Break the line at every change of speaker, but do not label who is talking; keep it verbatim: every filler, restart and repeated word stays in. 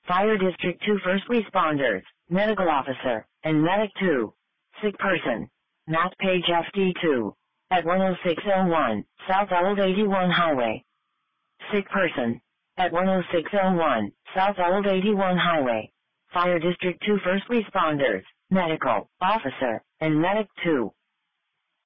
Fire District two first responders, medical officer, and medic two. Sick person. Matt Page F D two. At one oh six oh one, South Old eighty-one Highway. Sick person. At one oh six oh one, South Old eighty-one Highway. Fire District two first responders, medical officer, and medic two.